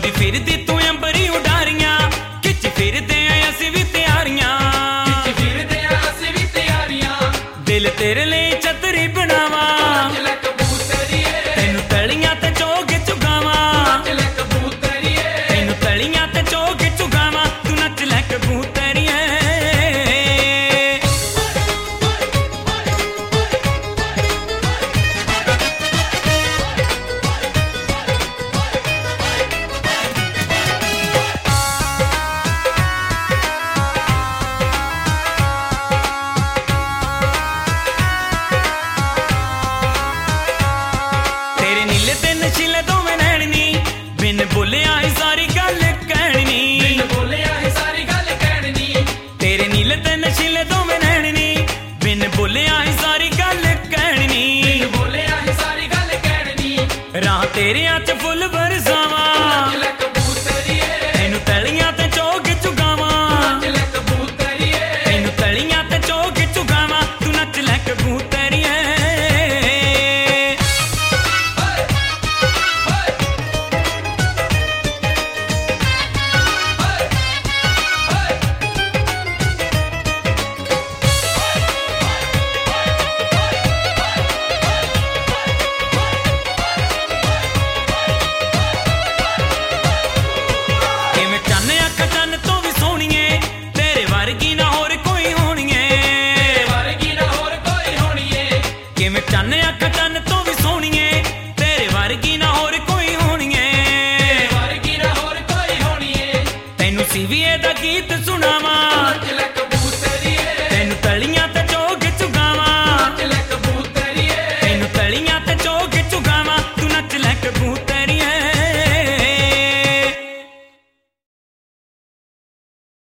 ਲਾਉਂਦੀ ਫਿਰਦੀ ਤੂੰ ਅੰਬਰੀ ਉਡਾਰੀਆਂ ਖਿੱਚ ਫਿਰਦੇ ਆਂ ਅਸੀਂ ਵੀ ਤਿਆਰੀਆਂ ਦਿਲ ਤੇਰੇ ਲਈ ਛਤਰੀ ਬਣਾਵਾਂ ਤੈਨੂੰ ਤਲੀਆਂ ਤੇ ਚੋਗ ਚੁਗਾਵਾਂ ਤੈਨੂੰ ਤਲੀਆਂ ਤੇ ਚੋਗ ਚੁਗਾਵਾਂ ਤੂੰ ਨੱਚ ਲੈ ਕਬੂਤਰੀਏ ਨਸ਼ੀਲੇ ਦੋਵੇਂ ਨੈਣ ਨੀ ਬਿਨ ਬੋਲਿਆ ਹੀ ਸਾਰੀ ਗੱਲ ਕਹਿਣੀ ਤੇਰੇ ਨੀਲੇ ਤੇ ਨਸ਼ੀਲੇ ਦੋਵੇਂ ਨੈਣ ਨੀ ਬਿਨ ਬੋਲਿਆ ਹੀ ਸਾਰੀ ਗੱਲ ਕਹਿਣੀ ਰਾਹ ਤੇਰਿਆਂ ਚ ਫੁੱਲ ਬਰਸਾਵਾਂ ਤੈਨੂੰ ਤਲੀਆਂ ਤੇ ਚੋਗ ਚੁਗਾਵਾਂ ਤੈਨੂੰ ਤਲੀਆਂ ਤੇ ਚੋਗ ਚੁਗਾਵਾਂ ਤੂੰ ਨੱਚ ਲੈ ਕਬੂਤਰੀਏ ਚੰਨ ਤੋਂ ਵੀ ਸੋਹਣੀਏ ਤੇਰੇ ਵਰਗੀ ਨਾ ਹੋਰ ਕੋਈ ਹੋਣੀਏ ਕਿਵੇਂ ਚੰਨ ਅੱਖ ਚੰਨ ਤੋਂ ਵੀ ਸੋਹਣੀਏ ਤੇਰੇ ਵਰਗੀ ਨਾ ਹੋਰ ਕੋਈ ਹੋਣੀਏ ਤੈਨੂੰ ਸੀਵੀਏ ਦਾ ਗੀਤ ਸੁਣਾਵਾਂ